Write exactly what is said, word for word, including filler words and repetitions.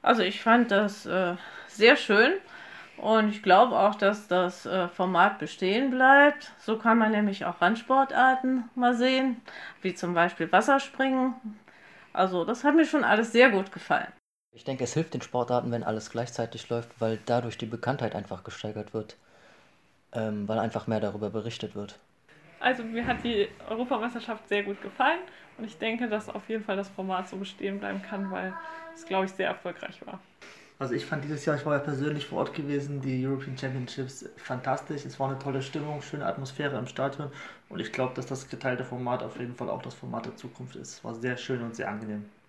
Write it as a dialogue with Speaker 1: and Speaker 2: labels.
Speaker 1: Also ich fand das äh, sehr schön und ich glaube auch, dass das äh, Format bestehen bleibt. So kann man nämlich auch Randsportarten mal sehen, wie zum Beispiel Wasserspringen. Also das hat mir schon alles sehr gut gefallen.
Speaker 2: Ich denke, es hilft den Sportarten, wenn alles gleichzeitig läuft, weil dadurch die Bekanntheit einfach gesteigert wird, ähm, weil einfach mehr darüber berichtet wird.
Speaker 3: Also mir hat die Europameisterschaft sehr gut gefallen und ich denke, dass auf jeden Fall das Format so bestehen bleiben kann, weil es, glaube ich, sehr erfolgreich war.
Speaker 4: Also ich fand dieses Jahr, ich war ja persönlich vor Ort gewesen, die European Championships fantastisch. Es war eine tolle Stimmung, schöne Atmosphäre im Stadion und ich glaube, dass das geteilte Format auf jeden Fall auch das Format der Zukunft ist. War sehr schön und sehr angenehm.